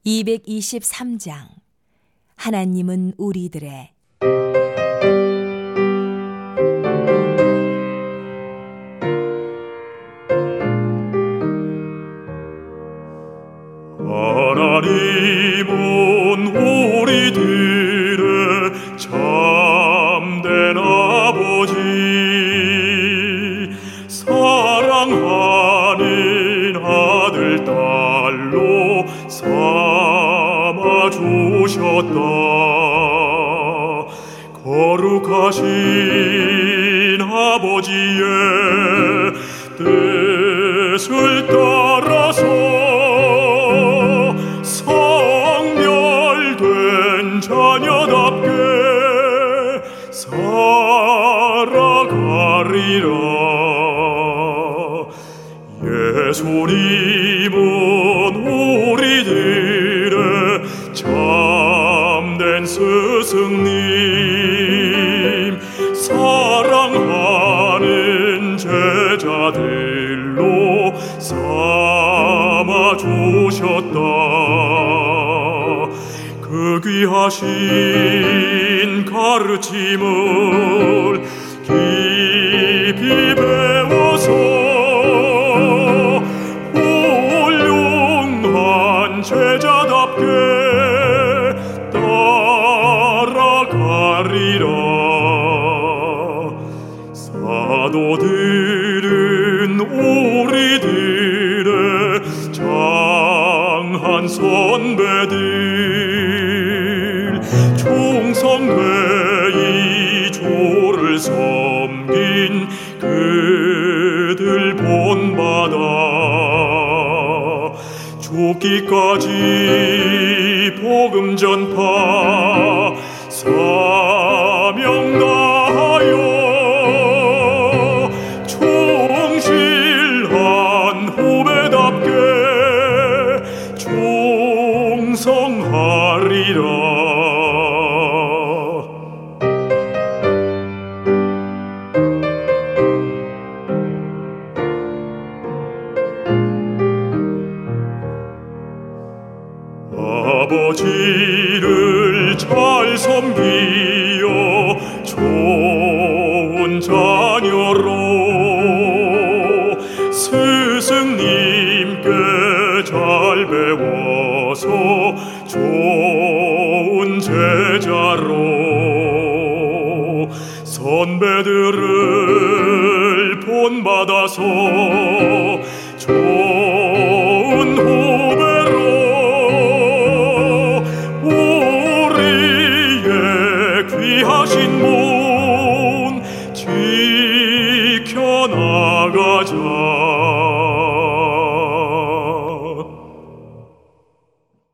223장. 하나님은 우리들의 하나님은 우리들의 참된 아버지, 사랑하는 아들 딸로 삼아 주셨다. 거룩하신 아버지의 뜻을 따라서 성별된 자녀답게 살아가리라. 예수님은 우리들의 참된 스승님, 사랑하는 제자들로 삼아 주셨다. 그 귀하신 가르침을 깊이 배워서 훌륭한 제자답게 따라가리라. 사도들은 우리들의 장한 선배들, 충성되이 주를 섬긴 그들 본받아 죽기까지 복음 전파 사명 다하여 충실한 후배답게 충성하리라. 아버지를 잘 섬기어 좋은 자녀로 스승님께 잘 배워서 좋은 제자로 선배들을 본받아서 좋은 후배로 귀하신 문 지켜나가자.